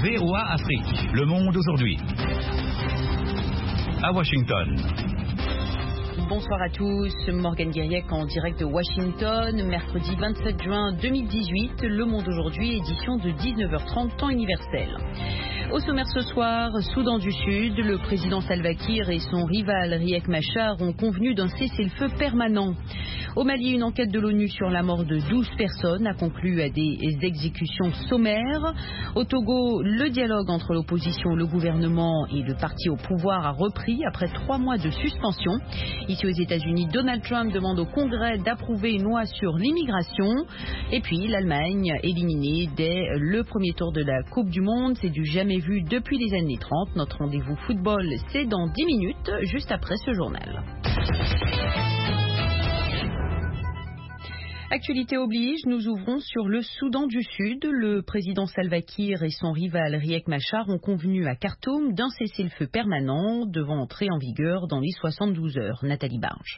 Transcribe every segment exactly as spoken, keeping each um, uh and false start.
V O A Afrique. Le monde aujourd'hui. À Washington. Bonsoir à tous, Morgane Guiriec en direct de Washington, mercredi vingt-sept juin deux mille dix-huit, Le Monde aujourd'hui, édition de dix-neuf heures trente, temps universel. Au sommaire ce soir, Soudan du Sud, le président Salva Kiir et son rival Riek Machar ont convenu d'un cessez-le-feu permanent. Au Mali, une enquête de l'ONU sur la mort de douze personnes a conclu à des exécutions sommaires. Au Togo, le dialogue entre l'opposition, le gouvernement et le parti au pouvoir a repris après trois mois de suspension. Ici aux États-Unis, Donald Trump demande au Congrès d'approuver une loi sur l'immigration. Et puis l'Allemagne éliminée dès le premier tour de la Coupe du Monde. C'est du jamais vu depuis les années trente. Notre rendez-vous football, c'est dans dix minutes, juste après ce journal. Actualité oblige, nous ouvrons sur le Soudan du Sud. Le président Salva Kiir et son rival Riek Machar ont convenu à Khartoum d'un cessez-le-feu permanent devant entrer en vigueur dans les soixante-douze heures. Nathalie Barge.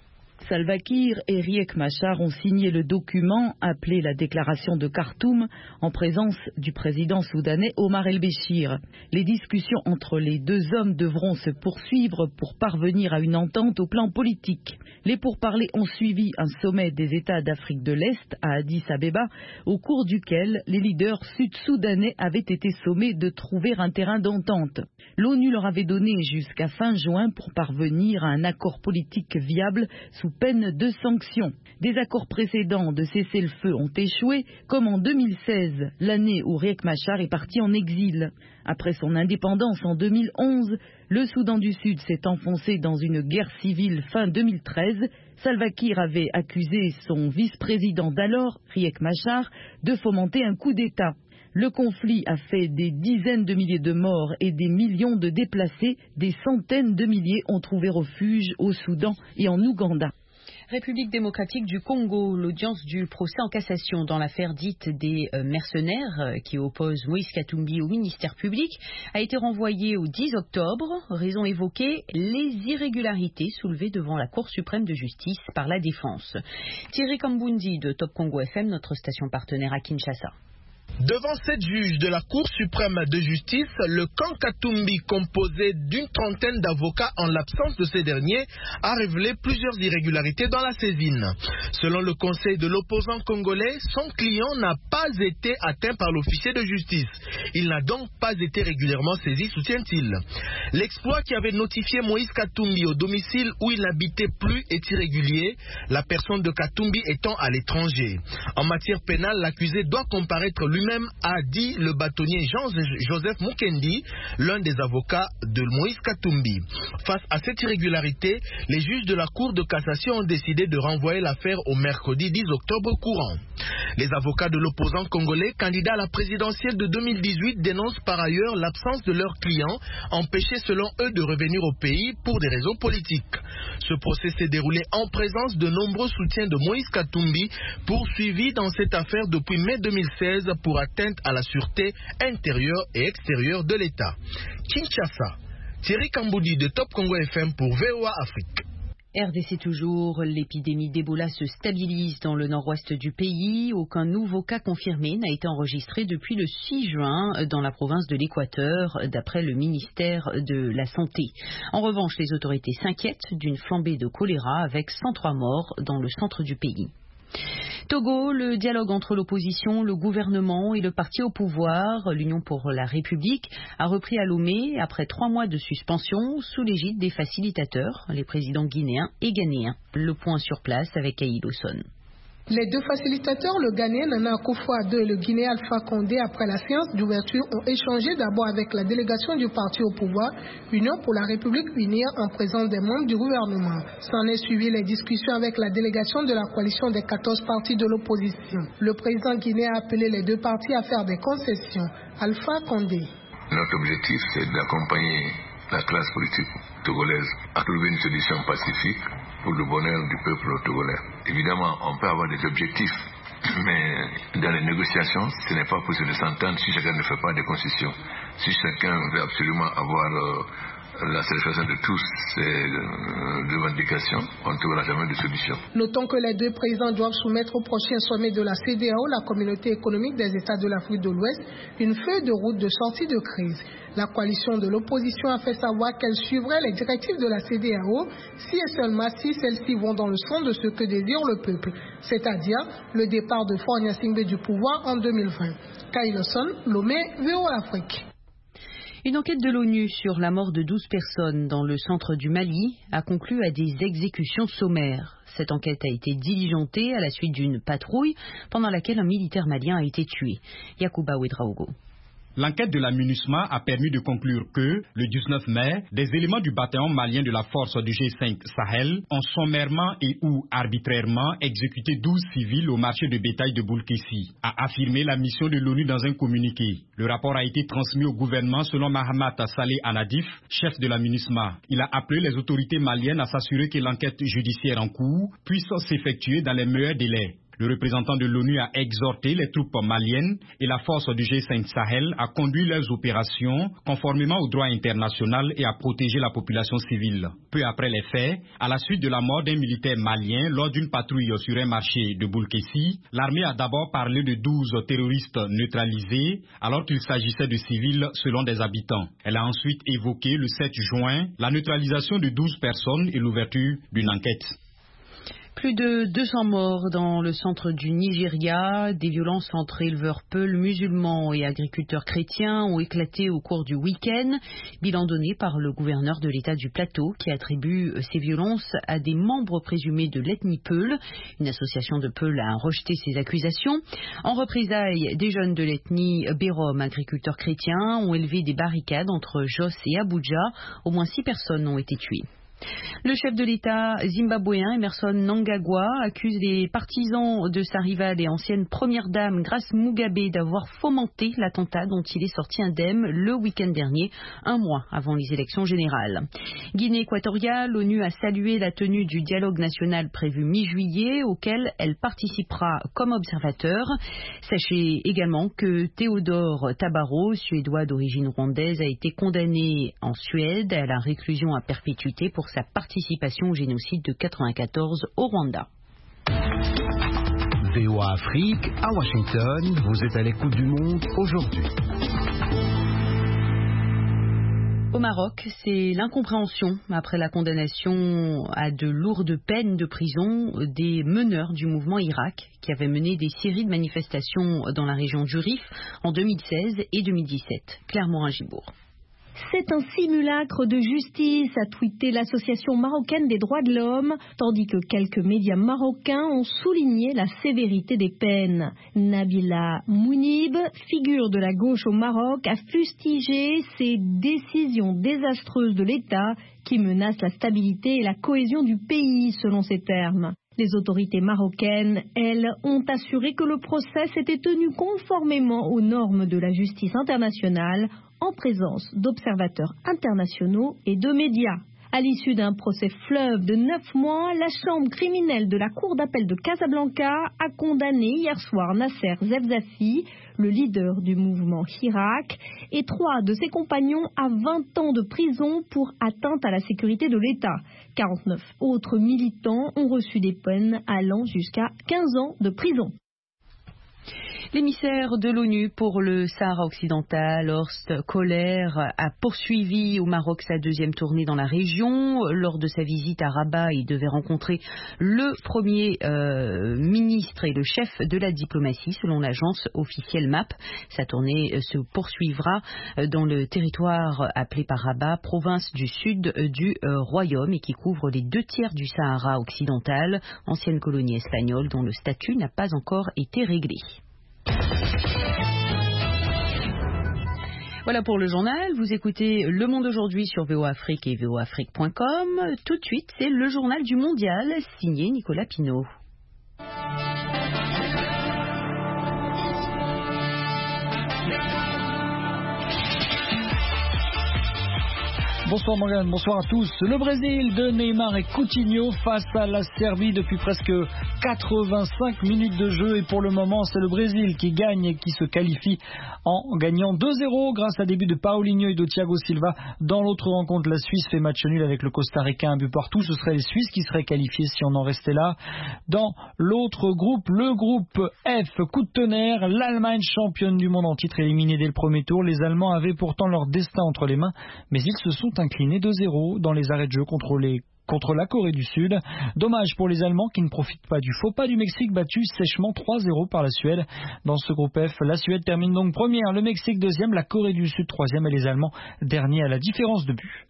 Salva Kiir et Riek Machar ont signé le document appelé la déclaration de Khartoum en présence du président soudanais Omar el-Béchir. Les discussions entre les deux hommes devront se poursuivre pour parvenir à une entente au plan politique. Les pourparlers ont suivi un sommet des États d'Afrique de l'Est à Addis Abeba, au cours duquel les leaders sud-soudanais avaient été sommés de trouver un terrain d'entente. L'ONU leur avait donné jusqu'à fin juin pour parvenir à un accord politique viable sous peine de sanctions. Des accords précédents de cessez-le-feu ont échoué, comme en deux mille seize, l'année où Riek Machar est parti en exil. Après son indépendance en deux mille onze, le Soudan du Sud s'est enfoncé dans une guerre civile fin deux mille treize. Salva Kiir avait accusé son vice-président d'alors, Riek Machar, de fomenter un coup d'État. Le conflit a fait des dizaines de milliers de morts et des millions de déplacés. Des centaines de milliers ont trouvé refuge au Soudan et en Ouganda. République démocratique du Congo, l'audience du procès en cassation dans l'affaire dite des mercenaires qui oppose Moïse Katumbi au ministère public a été renvoyée au dix octobre. Raison évoquée, les irrégularités soulevées devant la Cour suprême de justice par la défense. Thierry Kambundi de Top Congo F M, notre station partenaire à Kinshasa. Devant sept juges de la Cour suprême de justice, le camp Katumbi, composé d'une trentaine d'avocats en l'absence de ces derniers, a révélé plusieurs irrégularités dans la saisine. Selon le conseil de l'opposant congolais, son client n'a pas été atteint par l'officier de justice. Il n'a donc pas été régulièrement saisi, soutient-il. L'exploit qui avait notifié Moïse Katumbi au domicile où il n'habitait plus est irrégulier, la personne de Katumbi étant à l'étranger. En matière pénale, l'accusé doit comparaître lui-même, a dit le bâtonnier Jean-Joseph Mukendi, l'un des avocats de Moïse Katumbi. Face à cette irrégularité, les juges de la Cour de cassation ont décidé de renvoyer l'affaire au mercredi dix octobre courant. Les avocats de l'opposant congolais, candidat à la présidentielle de deux mille dix-huit, dénoncent par ailleurs l'absence de leurs clients, empêchés selon eux de revenir au pays pour des raisons politiques. Ce procès s'est déroulé en présence de nombreux soutiens de Moïse Katumbi, poursuivis dans cette affaire depuis mai deux mille seize pour atteinte à la sûreté intérieure et extérieure de l'État. Kinshasa, Thierry Kamboudi de Top Congo F M pour V O A Afrique. R D C toujours, l'épidémie d'Ebola se stabilise dans le nord-ouest du pays. Aucun nouveau cas confirmé n'a été enregistré depuis le six juin dans la province de l'Équateur, d'après le ministère de la Santé. En revanche, les autorités s'inquiètent d'une flambée de choléra avec cent trois morts dans le centre du pays. Togo, le dialogue entre l'opposition, le gouvernement et le parti au pouvoir, l'Union pour la République, a repris à Lomé après trois mois de suspension sous l'égide des facilitateurs, les présidents guinéens et ghanéens. Le point sur place avec Aïd Osson. Les deux facilitateurs, le Ghanéen Nana Akufo-Addo et le Guinéen Alpha Condé, après la séance d'ouverture, ont échangé d'abord avec la délégation du parti au pouvoir, Union pour la République unie, en présence des membres du gouvernement. S'en est suivi les discussions avec la délégation de la coalition des quatorze partis de l'opposition. Le président guinéen a appelé les deux partis à faire des concessions. Alpha Condé. Notre objectif, c'est d'accompagner la classe politique togolaise à trouver une solution pacifique pour le bonheur du peuple togolais. Évidemment, on peut avoir des objectifs, mais dans les négociations, ce n'est pas possible de s'entendre si chacun ne fait pas de concessions. Si chacun veut absolument avoir euh, la satisfaction de tous ces revendications, on ne trouvera jamais de solution. Notons que les deux présidents doivent soumettre au prochain sommet de la C E D E A O, la Communauté économique des États de l'Afrique de l'Ouest, une feuille de route de sortie de crise. La coalition de l'opposition a fait savoir qu'elle suivrait les directives de la C E D E A O si et seulement si celles-ci vont dans le sens de ce que désire le peuple, c'est-à-dire le départ de Faure Gnassingbé du pouvoir en deux mille vingt. Kailoson, Lomé, V O A Afrique. Une enquête de l'ONU sur la mort de douze personnes dans le centre du Mali a conclu à des exécutions sommaires. Cette enquête a été diligentée à la suite d'une patrouille pendant laquelle un militaire malien a été tué. Yacouba Ouedraogo. L'enquête de la MINUSMA a permis de conclure que, le dix-neuf mai, des éléments du bataillon malien de la force du G cinq Sahel ont sommairement et ou arbitrairement exécuté douze civils au marché de bétail de Boulkessi, a affirmé la mission de l'ONU dans un communiqué. Le rapport a été transmis au gouvernement selon Mahamat Saleh Anadif, chef de la MINUSMA. Il a appelé les autorités maliennes à s'assurer que l'enquête judiciaire en cours puisse s'effectuer dans les meilleurs délais. Le représentant de l'ONU a exhorté les troupes maliennes et la force du G cinq Sahel à conduire leurs opérations conformément au droit international et à protéger la population civile. Peu après les faits, à la suite de la mort d'un militaire malien lors d'une patrouille sur un marché de Boulkessi, l'armée a d'abord parlé de douze terroristes neutralisés alors qu'il s'agissait de civils selon des habitants. Elle a ensuite évoqué le sept juin la neutralisation de douze personnes et l'ouverture d'une enquête. Plus de deux cents morts dans le centre du Nigeria. Des violences entre éleveurs peuls musulmans et agriculteurs chrétiens ont éclaté au cours du week-end. Bilan donné par le gouverneur de l'État du Plateau qui attribue ces violences à des membres présumés de l'ethnie Peul. Une association de Peul a rejeté ces accusations. En représailles, des jeunes de l'ethnie Bérom, agriculteurs chrétiens, ont élevé des barricades entre Jos et Abuja. Au moins six personnes ont été tuées. Le chef de l'État zimbabwéen Emmerson Mnangagwa accuse les partisans de sa rivale et ancienne première dame Grace Mugabe d'avoir fomenté l'attentat dont il est sorti indemne le week-end dernier, un mois avant les élections générales. Guinée équatoriale, l'ONU a salué la tenue du dialogue national prévu mi-juillet auquel elle participera comme observateur. Sachez également que Théodore Tabaro, suédois d'origine rwandaise, a été condamné en Suède à la réclusion à perpétuité pour sa participation au génocide de quatre-vingt-quatorze au Rwanda. V O A Afrique, à Washington, vous êtes à l'écoute du monde aujourd'hui. Au Maroc, c'est l'incompréhension après la condamnation à de lourdes peines de prison des meneurs du mouvement Irak qui avaient mené des séries de manifestations dans la région du Rif en deux mille seize et deux mille dix-sept. Claire Morin-Gibourg. C'est un simulacre de justice, a tweeté l'association marocaine des droits de l'homme, tandis que quelques médias marocains ont souligné la sévérité des peines. Nabila Mounib, figure de la gauche au Maroc, a fustigé ces décisions désastreuses de l'État qui menacent la stabilité et la cohésion du pays, selon ses termes. Les autorités marocaines, elles, ont assuré que le procès s'était tenu conformément aux normes de la justice internationale, en présence d'observateurs internationaux et de médias. À l'issue d'un procès fleuve de neuf mois, la chambre criminelle de la Cour d'appel de Casablanca a condamné hier soir Nasser Zefzafi, le leader du mouvement Hirak, et trois de ses compagnons à vingt ans de prison pour atteinte à la sécurité de l'État. quarante-neuf autres militants ont reçu des peines allant jusqu'à quinze ans de prison. L'émissaire de l'ONU pour le Sahara occidental, Horst Kohler, a poursuivi au Maroc sa deuxième tournée dans la région. Lors de sa visite à Rabat, il devait rencontrer le premier euh, ministre et le chef de la diplomatie, selon l'agence officielle M A P. Sa tournée se poursuivra dans le territoire appelé par Rabat, province du sud du euh, royaume, et qui couvre les deux tiers du Sahara occidental, ancienne colonie espagnole dont le statut n'a pas encore été réglé. Voilà pour le journal. Vous écoutez Le Monde aujourd'hui sur V O A Afrique et V O A Afrique point com. Tout de suite, c'est le journal du mondial signé Nicolas Pinault. Bonsoir Morgane, bonsoir à tous. Le Brésil de Neymar et Coutinho face à la Serbie depuis presque quatre-vingt-cinq minutes de jeu. Et pour le moment, c'est le Brésil qui gagne et qui se qualifie en gagnant deux zéro grâce à des buts de Paulinho et de Thiago Silva. Dans l'autre rencontre, la Suisse fait match nul avec le Costa Rica, un but partout. Ce seraient les Suisses qui seraient qualifiés si on en restait là. Dans l'autre groupe, le groupe F, coup de tonnerre, l'Allemagne championne du monde en titre éliminée dès le premier tour. Les Allemands avaient pourtant leur destin entre les mains, mais ils se sont incliné deux zéro dans les arrêts de jeu contre, les, contre la Corée du Sud. Dommage pour les Allemands qui ne profitent pas du faux pas du Mexique battu sèchement trois zéro par la Suède. Dans ce groupe F, la Suède termine donc première, le Mexique deuxième, la Corée du Sud troisième et les Allemands derniers à la différence de but.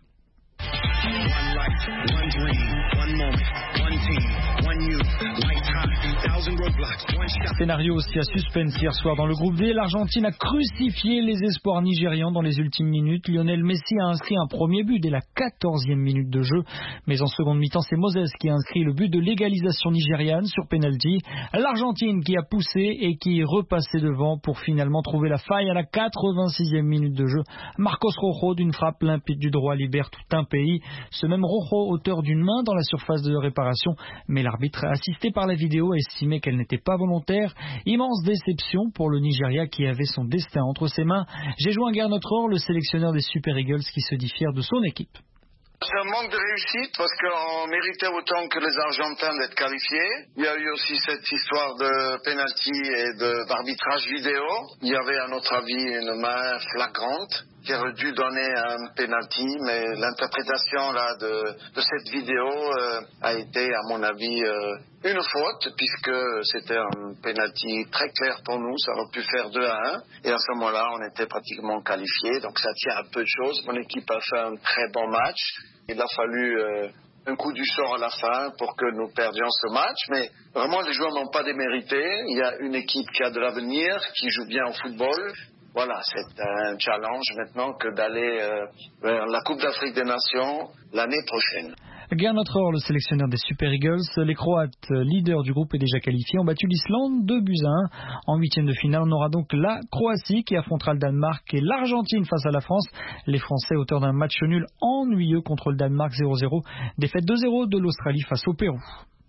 Scénario aussi à suspense hier soir dans le groupe D. L'Argentine a crucifié les espoirs nigérians dans les ultimes minutes. Lionel Messi a inscrit un premier but dès la quatorzième minute de jeu. Mais en seconde mi-temps, c'est Moses qui a inscrit le but de l'égalisation nigériane sur penalty. L'Argentine qui a poussé et qui est repassé devant pour finalement trouver la faille à la quatre-vingt-sixième minute de jeu. Marcos Rojo, d'une frappe limpide du droit, libère tout un pays. Ce même Rojo, auteur d'une main dans la surface de réparation, mais l'arbitre, assisté par la vidéo, a estimé qu'elle n'était pas volontaire. Immense déception pour le Nigeria qui avait son destin entre ses mains. J'ai joint Gernot Rohr, le sélectionneur des Super Eagles, qui se dit fier de son équipe. C'est un manque de réussite parce qu'on méritait autant que les Argentins d'être qualifiés. Il y a eu aussi cette histoire de penalty et de, d'arbitrage vidéo. Il y avait à notre avis une main flagrante qui aurait dû donner un penalty, mais l'interprétation là de, de cette vidéo euh, a été à mon avis euh, une faute puisque c'était un penalty très clair pour nous, ça aurait pu faire deux à un et à ce moment-là on était pratiquement qualifiés, donc ça tient à peu de choses. Mon équipe a fait un très bon match, il a fallu euh, un coup du sort à la fin pour que nous perdions ce match, mais vraiment les joueurs n'ont pas démérité. Il y a une équipe qui a de l'avenir, qui joue bien au football. Voilà, c'est un challenge maintenant que d'aller euh, vers la Coupe d'Afrique des Nations l'année prochaine. Gernot Rohr, le sélectionneur des Super Eagles, les Croates, leaders du groupe et déjà qualifiés, ont battu l'Islande deux buts à un. En huitième de finale, on aura donc la Croatie qui affrontera le Danemark et l'Argentine face à la France. Les Français, auteurs d'un match nul ennuyeux contre le Danemark zéro zéro. Défaite deux zéro de l'Australie face au Pérou.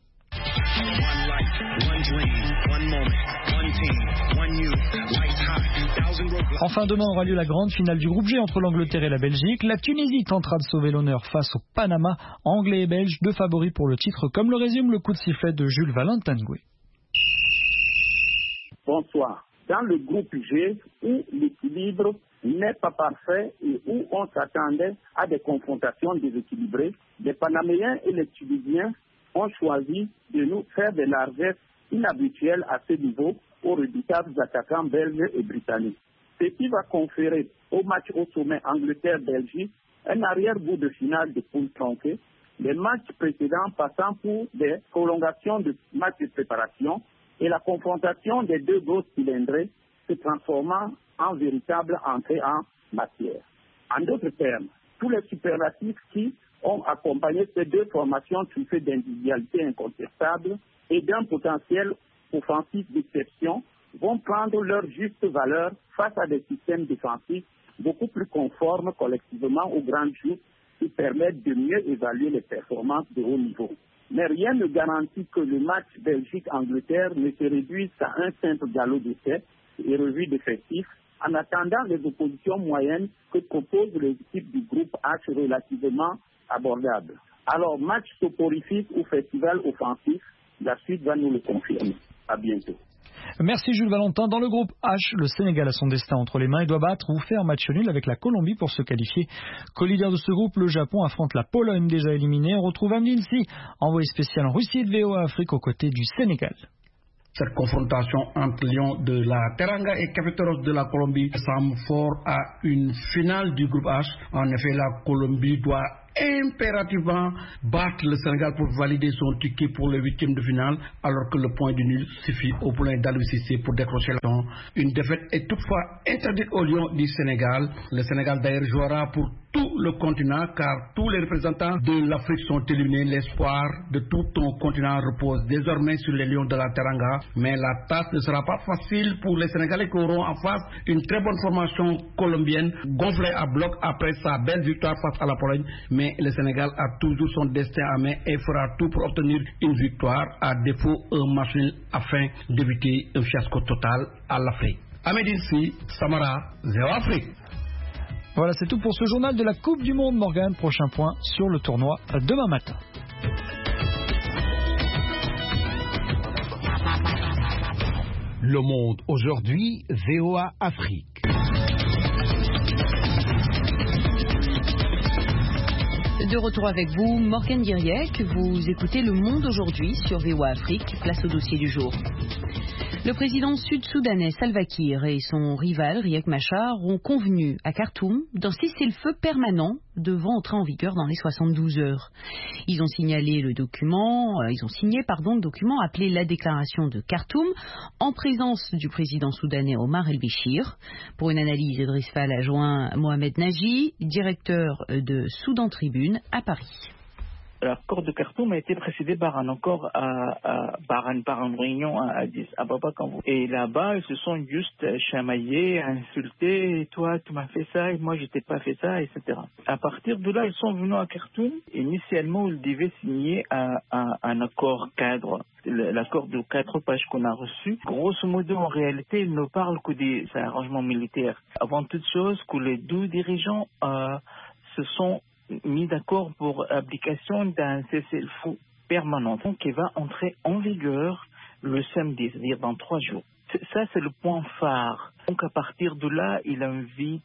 Enfin, demain aura lieu la grande finale du groupe G entre l'Angleterre et la Belgique. La Tunisie tentera de sauver l'honneur face au Panama. Anglais et Belges, deux favoris pour le titre, comme le résume le coup de sifflet de Jules Valentin Ngoué. Bonsoir. Dans le groupe G, où l'équilibre n'est pas parfait et où on s'attendait à des confrontations déséquilibrées, les Panaméens et les Tunisiens ont choisi de nous faire des largesses inhabituelles à ce niveau aux redoutables attaquants belges et britanniques. Ce qui va conférer au match au sommet Angleterre-Belgique un arrière-goût de finale de poule tronquée, les matchs précédents passant pour des prolongations de matchs de préparation et la confrontation des deux grosses cylindrées se transformant en véritable entrée en matière. En d'autres termes, tous les superlatifs qui ont accompagné ces deux formations truffées d'individualités incontestables et d'un potentiel offensif d'exception vont prendre leur juste valeur face à des systèmes défensifs beaucoup plus conformes collectivement aux grandes joutes qui permettent de mieux évaluer les performances de haut niveau. Mais rien ne garantit que le match Belgique-Angleterre ne se réduise à un simple galop d'essai et revue d'effectifs en attendant les oppositions moyennes que proposent les équipes du groupe H relativement abordables. Alors, match soporifique ou festival offensif, la suite va nous le confirmer. À bientôt. Merci Jules Valentin. Dans le groupe H, le Sénégal a son destin entre les mains et doit battre ou faire match nul avec la Colombie pour se qualifier. Co-leader de ce groupe, le Japon affronte la Pologne déjà éliminée. On retrouve Amine Si, envoyé spécial en Russie et de V O A Afrique aux côtés du Sénégal. Cette confrontation entre Lions de la Teranga et Cafeteros de la Colombie semble fort à une finale du groupe H. En effet, la Colombie doit impérativement battre le Sénégal pour valider son ticket pour le huitième de finale, alors que le point du nul suffit au poulain d'Aliou Cissé pour décrocher le temps. Une défaite est toutefois interdite au Lion du Sénégal. Le Sénégal d'ailleurs jouera pour tout le continent, car tous les représentants de l'Afrique sont éliminés. L'espoir de tout ton continent repose désormais sur les Lions de la Teranga, mais la tâche ne sera pas facile pour les Sénégalais qui auront en face une très bonne formation colombienne, gonflée à bloc après sa belle victoire face à la Pologne. Mais le Sénégal a toujours son destin à main et fera tout pour obtenir une victoire, à défaut un match nul, afin d'éviter un fiasco total à l'Afrique. Amédine Si, Samara, Zéro Afrique. Voilà, c'est tout pour ce journal de la Coupe du Monde, Morgan. Prochain point sur le tournoi demain matin. Le Monde aujourd'hui, V O A Afrique. De retour avec vous, Morgan Guiriec. Vous écoutez Le Monde aujourd'hui sur V O A Afrique. Place au dossier du jour. Le président sud-soudanais Salva Kiir et son rival Riek Machar ont convenu à Khartoum d'un cessez-le-feu permanent devant entrer en vigueur dans les soixante-douze heures. Ils ont signalé le document, euh, ils ont signé pardon le document appelé la déclaration de Khartoum en présence du président soudanais Omar el-Béchir. Pour une analyse, Idriss Fall a joint Mohamed Naji, directeur de Soudan Tribune à Paris. L'accord de Khartoum a été précédé par un accord à, à, par, une, par une réunion à Addis Ababa. Et là-bas, ils se sont juste chamaillés, insultés. Et toi, tu m'as fait ça, et moi, je t'ai pas fait ça, et cetera. À partir de là, ils sont venus à Khartoum. Initialement, ils devaient signer un, un, un accord cadre. L'accord de quatre pages qu'on a reçu. Grosso modo, en réalité, il ne parle que des arrangements militaires. Avant toute chose, que les deux dirigeants euh, se sont mis d'accord pour l'application d'un cessez-le-feu permanent qui va entrer en vigueur le samedi, c'est-à-dire dans trois jours. Ça, c'est le point phare. Donc, à partir de là, il invite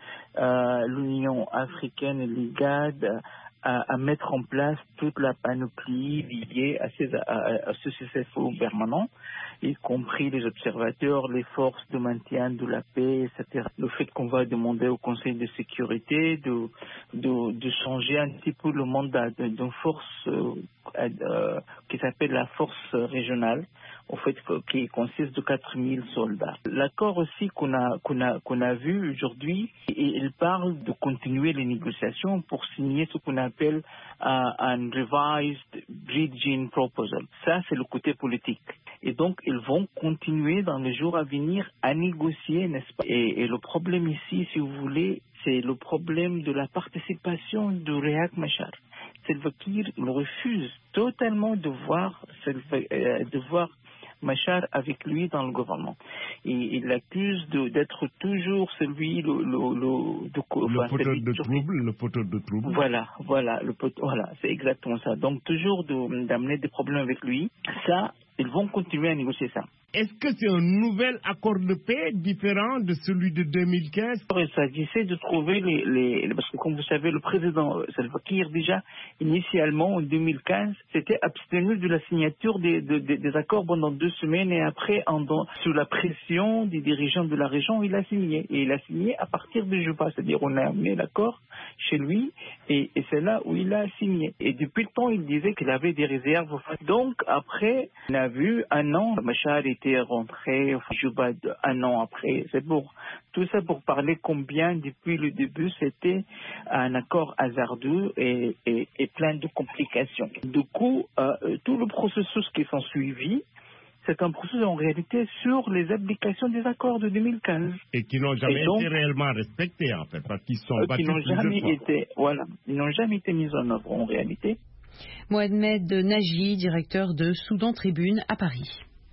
euh, l'Union africaine et l'I G A D à, à mettre en place toute la panoplie liée à, ces, à, à ce cessez-le-feu permanent, y compris les observateurs, les forces de maintien de la paix, et cetera. Le fait qu'on va demander au Conseil de sécurité de, de, de changer un petit peu le mandat d'une force euh, euh, qui s'appelle la force régionale, au fait qui consiste de quatre mille soldats. L'accord aussi qu'on a, qu'on a, qu'on a vu aujourd'hui, il parle de continuer les négociations pour signer ce qu'on appelle uh, un revised bridging proposal. Ça, c'est le côté politique. Et donc, ils vont continuer dans les jours à venir à négocier, n'est-ce pas? Et, et le problème ici, si vous voulez, c'est le problème de la participation de Riek Machar. Salva Kiir refuse totalement de voir, euh, de voir Machar avec lui dans le gouvernement. Et il l'accuse de, d'être toujours celui, le, le, le, de, le enfin, poteau celui de trouble, le poteau de trouble. Voilà, voilà, le poteau, voilà, c'est exactement ça. Donc toujours de, d'amener des problèmes avec lui. Ça, ils vont continuer à négocier ça. Est-ce que c'est un nouvel accord de paix différent de celui de deux mille quinze? Il s'agissait de trouver les, les... Parce que comme vous savez, le président Salva Kiir, déjà, initialement, en deux mille quinze, s'était abstenu de la signature des, des, des accords pendant deux semaines et après, en, sous la pression des dirigeants de la région, il a signé. Et il a signé à partir de Juba, c'est-à-dire on a amené l'accord chez lui et, et c'est là où il a signé. Et depuis le temps, il disait qu'il avait des réserves. Donc, après, on a vu un an, Machar était rentré, Juba un an après. C'est pour tout ça pour parler combien depuis le début c'était un accord hasardeux et, et, et plein de complications. Du coup, euh, tout le processus qui s'en suivi, c'est un processus en réalité sur les applications des accords de deux mille quinze. Et qui n'ont jamais donc, été réellement respectés en fait, parce qu'ils sont euh, battus qui n'ont jamais été, voilà, ils n'ont jamais été mis en œuvre en réalité. Mohamed Naji, directeur de Soudan Tribune à Paris.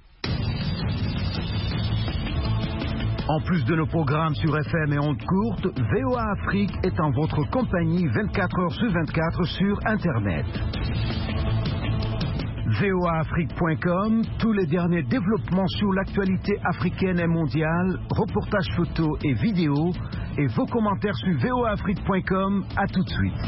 En plus de nos programmes sur F M et ondes courtes, V O A Afrique est en votre compagnie vingt-quatre heures sur vingt-quatre sur Internet. V O A Afrique point com, tous les derniers développements sur l'actualité africaine et mondiale, reportages photos et vidéos, et vos commentaires sur V O A Afrique point com. À tout de suite.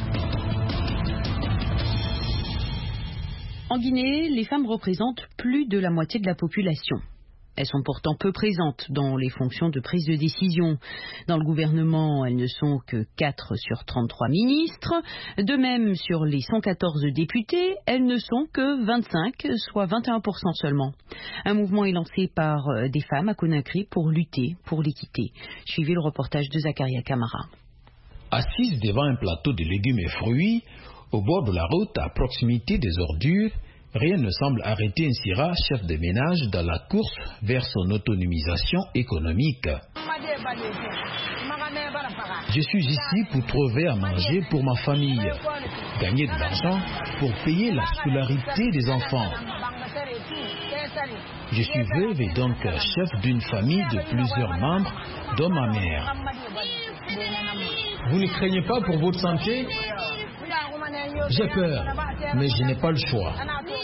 En Guinée, les femmes représentent plus de la moitié de la population. Elles sont pourtant peu présentes dans les fonctions de prise de décision. Dans le gouvernement, elles ne sont que quatre sur trente-trois ministres. De même, sur les cent quatorze députés, elles ne sont que vingt-cinq, soit vingt et un pour cent seulement. Un mouvement est lancé par des femmes à Conakry pour lutter pour l'équité. Suivez le reportage de Zakaria Kamara. Assise devant un plateau de légumes et fruits, au bord de la route, à proximité des ordures, rien ne semble arrêter Nsira, chef de ménage, dans la course vers son autonomisation économique. Je suis ici pour trouver à manger pour ma famille, gagner de l'argent pour payer la scolarité des enfants. Je suis veuve et donc chef d'une famille de plusieurs membres, dont ma mère. Vous ne craignez pas pour votre santé? J'ai peur, mais je n'ai pas le choix.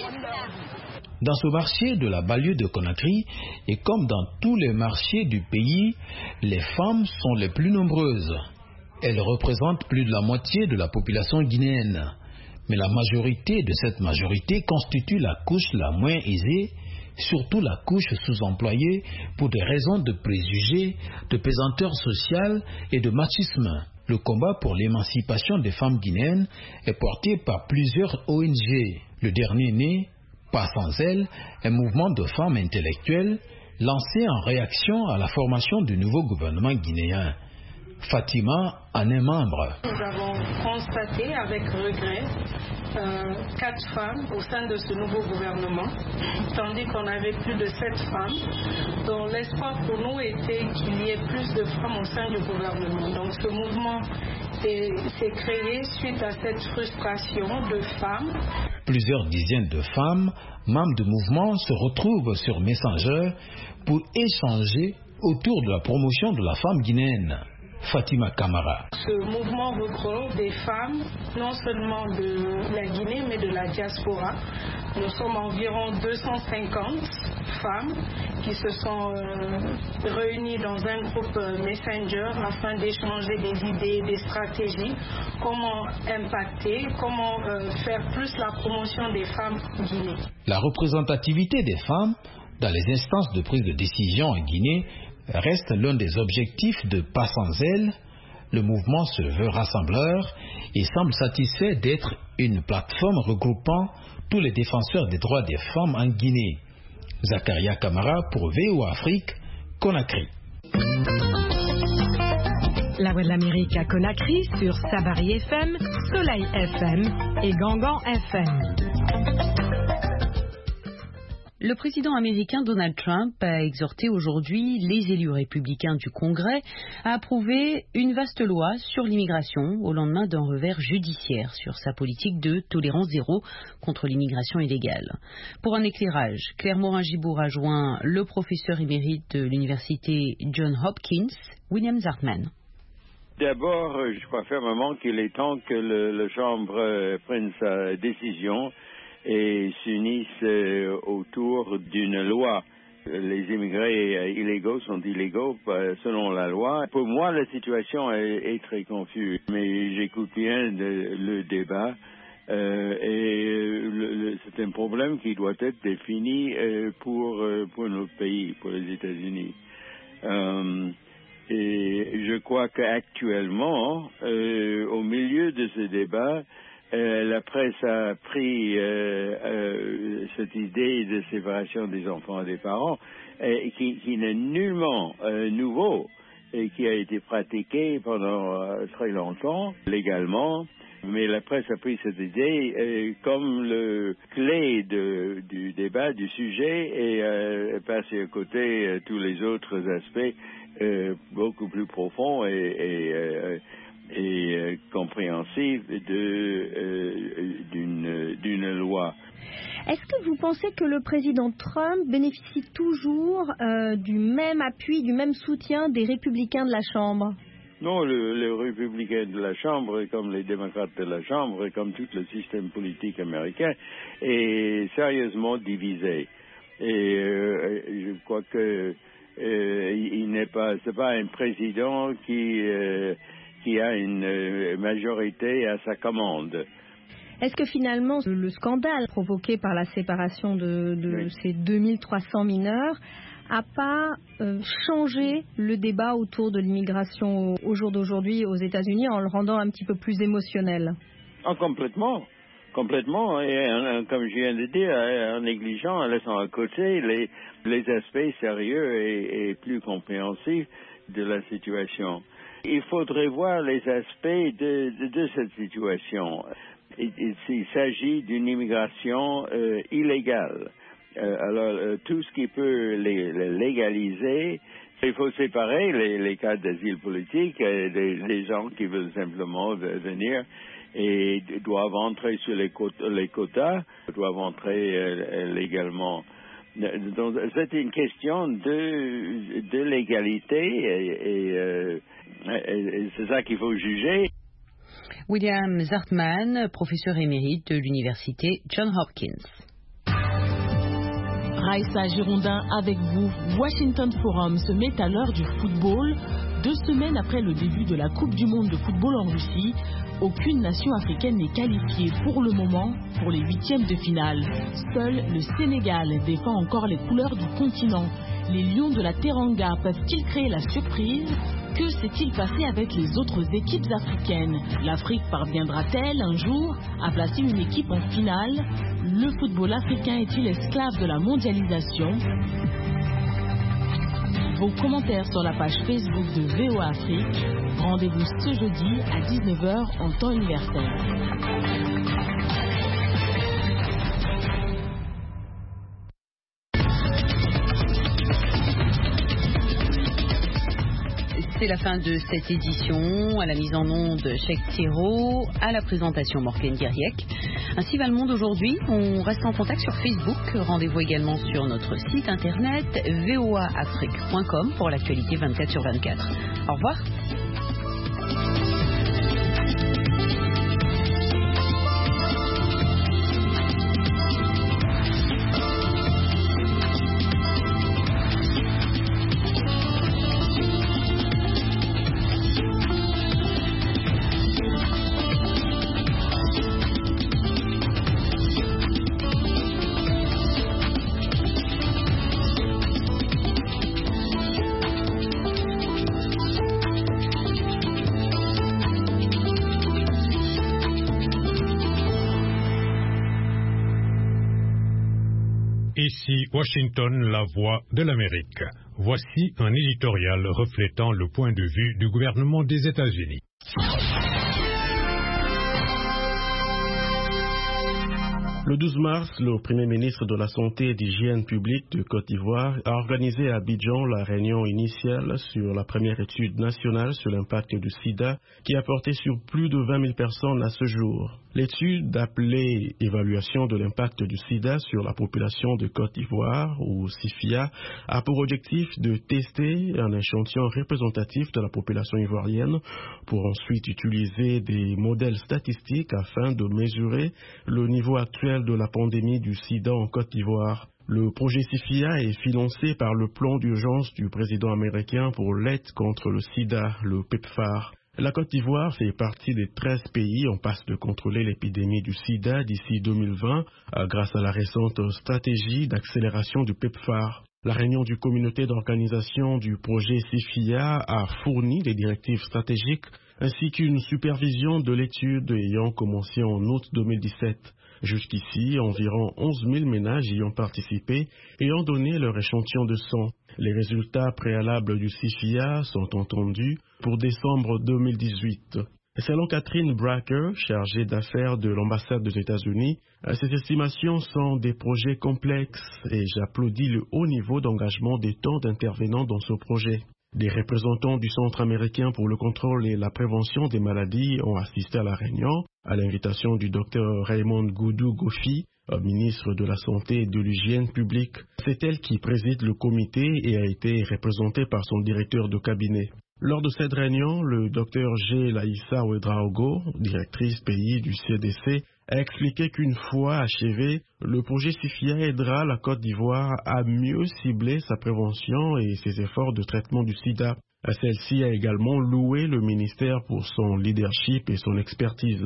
Dans ce marché de la banlieue de Conakry, et comme dans tous les marchés du pays, les femmes sont les plus nombreuses. Elles représentent plus de la moitié de la population guinéenne. Mais la majorité de cette majorité constitue la couche la moins aisée, surtout la couche sous-employée pour des raisons de préjugés, de pesanteur sociale et de machisme. Le combat pour l'émancipation des femmes guinéennes est porté par plusieurs O N G. Le dernier né, Pas sans elles, un mouvement de femmes intellectuelles lancé en réaction à la formation du nouveau gouvernement guinéen. Fatima en est membre. Nous avons constaté avec regret euh, quatre femmes au sein de ce nouveau gouvernement, tandis qu'on avait plus de sept femmes, dont l'espoir pour nous était qu'il y ait plus de femmes au sein du gouvernement. Donc ce mouvement s'est créé suite à cette frustration de femmes. Plusieurs dizaines de femmes, membres du mouvement, se retrouvent sur Messenger pour échanger autour de la promotion de la femme guinéenne. Fatima Kamara. Ce mouvement regroupe des femmes, non seulement de la Guinée, mais de la diaspora. Nous sommes environ deux cent cinquante femmes qui se sont euh, réunies dans un groupe euh, Messenger afin d'échanger des idées, des stratégies, comment impacter, comment euh, faire plus la promotion des femmes guinéennes. La représentativité des femmes dans les instances de prise de décision en Guinée reste l'un des objectifs de Pas sans elles. Le mouvement se veut rassembleur et semble satisfait d'être une plateforme regroupant tous les défenseurs des droits des femmes en Guinée. Zakaria Kamara pour V O A Afrique, Conakry. La Voix de l'Amérique à Conakry sur Sabari F M, Soleil F M et Gangan F M. Le président américain Donald Trump a exhorté aujourd'hui les élus républicains du Congrès à approuver une vaste loi sur l'immigration au lendemain d'un revers judiciaire sur sa politique de tolérance zéro contre l'immigration illégale. Pour un éclairage, Claire Morin-Gibour a joint le professeur émérite de l'université Johns Hopkins, William Zartman. D'abord, je crois fermement qu'il est temps que le, le Chambre prenne sa décision et s'unissent euh, autour d'une loi. Les immigrés euh, illégaux sont illégaux euh, selon la loi. Pour moi, la situation est, est très confuse, mais j'écoute bien le, le débat euh, et le, le, c'est un problème qui doit être défini euh, pour, euh, pour notre pays, pour les États-Unis. Euh, et je crois qu'actuellement, euh, au milieu de ce débat, Euh, la presse a pris euh, euh, cette idée de séparation des enfants et des parents, euh, qui, qui n'est nullement euh, nouveau et qui a été pratiqué pendant euh, très longtemps, légalement. Mais la presse a pris cette idée euh, comme le clé de, du débat, du sujet, et euh, passé à côté euh, tous les autres aspects euh, beaucoup plus profonds et, et euh, et euh, compréhensive de, euh, d'une, d'une loi. Est-ce que vous pensez que le président Trump bénéficie toujours euh, du même appui, du même soutien des républicains de la Chambre? Non, le, les républicains de la Chambre, comme les démocrates de la Chambre, comme tout le système politique américain, est sérieusement divisé. Et euh, je crois que euh, il n'est pas, c'est pas un président qui euh, qui a une majorité à sa commande. Est-ce que finalement le scandale provoqué par la séparation de, de oui. ces deux mille trois cents mineurs a pas euh, changé le débat autour de l'immigration au, au jour d'aujourd'hui aux États-Unis en le rendant un petit peu plus émotionnel? Ah, complètement. Complètement. Et euh, comme je viens de dire, en négligeant, en laissant à côté les, les aspects sérieux et, et plus compréhensifs de la situation. Il faudrait voir les aspects de, de, de cette situation. Il, il, il s'agit d'une immigration euh, illégale. Euh, alors, euh, tout ce qui peut les, les légaliser, il faut séparer les, les cas d'asile politique et des, des gens qui veulent simplement venir et doivent entrer sur les quotas, les quotas doivent entrer euh, légalement. Donc, c'est une question de, de légalité et, et, euh, et c'est ça qu'il faut juger. William Zartman, professeur émérite de l'université Johns Hopkins. Raissa Girondin avec vous. Washington Forum se met à l'heure du football. Deux semaines après le début de la Coupe du Monde de football en Russie, aucune nation africaine n'est qualifiée pour le moment pour les huitièmes de finale. Seul le Sénégal défend encore les couleurs du continent. Les Lions de la Teranga peuvent-ils créer la surprise? Que s'est-il passé avec les autres équipes africaines? L'Afrique parviendra-t-elle un jour à placer une équipe en finale? Le football africain est-il esclave de la mondialisation? Vos commentaires sur la page Facebook de V O A Afrique. Rendez-vous ce jeudi à dix-neuf heures en temps universel. C'est la fin de cette édition. À la mise en onde, Cheikh Thiro, à la présentation, Morgane Guerriec. Ainsi va le monde aujourd'hui. On reste en contact sur Facebook. Rendez-vous également sur notre site internet v o a afrique point com pour l'actualité vingt-quatre sur vingt-quatre. Au revoir. Ici Washington, la voix de l'Amérique. Voici un éditorial reflétant le point de vue du gouvernement des États-Unis. Le douze mars, le Premier ministre de la Santé et d'Hygiène publique de Côte d'Ivoire a organisé à Abidjan la réunion initiale sur la première étude nationale sur l'impact du sida qui a porté sur plus de vingt mille personnes à ce jour. L'étude appelée « Évaluation de l'impact du sida sur la population de Côte d'Ivoire » ou SIFIA a pour objectif de tester un échantillon représentatif de la population ivoirienne pour ensuite utiliser des modèles statistiques afin de mesurer le niveau actuel de la pandémie du sida en Côte d'Ivoire. Le projet SIFIA est financé par le plan d'urgence du président américain pour l'aide contre le sida, le PEPFAR. La Côte d'Ivoire fait partie des treize pays en passe de contrôler l'épidémie du sida d'ici deux mille vingt grâce à la récente stratégie d'accélération du PEPFAR. La réunion du comité d'organisation du projet SIFIA a fourni des directives stratégiques ainsi qu'une supervision de l'étude ayant commencé en août deux mille dix-sept. Jusqu'ici, environ onze mille ménages y ont participé et ont donné leur échantillon de sang. Les résultats préalables du SIFIA sont entendus pour décembre deux mille dix-huit. Selon Catherine Bracker, chargée d'affaires de l'ambassade des États-Unis, ces estimations sont des projets complexes et j'applaudis le haut niveau d'engagement des tant d'intervenants dans ce projet. Des représentants du Centre américain pour le contrôle et la prévention des maladies ont assisté à la réunion, à l'invitation du docteur Raymond Goudou Gofi, ministre de la Santé et de l'Hygiène publique. C'est elle qui préside le comité et a été représentée par son directeur de cabinet. Lors de cette réunion, le docteur G. Laïssa Ouedraogo, directrice pays du C D C, a expliqué qu'une fois achevé, le projet SIFIA aidera la Côte d'Ivoire à mieux cibler sa prévention et ses efforts de traitement du sida. Celle-ci a également loué le ministère pour son leadership et son expertise.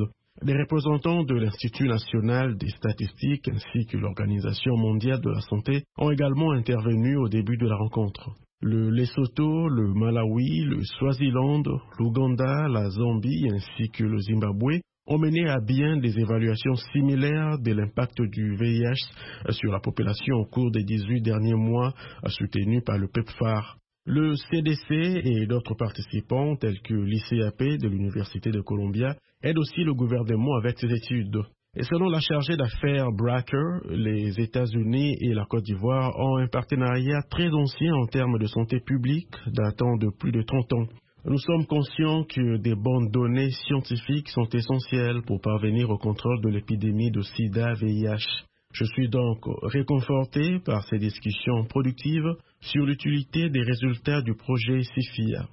Des représentants de l'Institut national des statistiques ainsi que l'Organisation mondiale de la santé ont également intervenu au début de la rencontre. Le Lesotho, le Malawi, le Swaziland, l'Ouganda, la Zambie ainsi que le Zimbabwe ont mené à bien des évaluations similaires de l'impact du V I H sur la population au cours des dix-huit derniers mois, soutenues par le PEPFAR. Le C D C et d'autres participants, tels que l'I C A P de l'Université de Columbia, aident aussi le gouvernement avec ces études. Et selon la chargée d'affaires Bracker, les États-Unis et la Côte d'Ivoire ont un partenariat très ancien en termes de santé publique, datant de plus de trente ans. Nous sommes conscients que des bonnes données scientifiques sont essentielles pour parvenir au contrôle de l'épidémie de sida-V I H. Je suis donc réconforté par ces discussions productives sur l'utilité des résultats du projet SIFIA.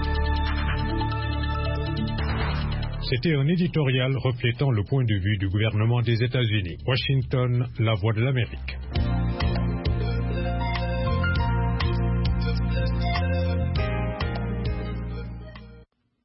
C'était un éditorial reflétant le point de vue du gouvernement des États-Unis. Washington, la voix de l'Amérique.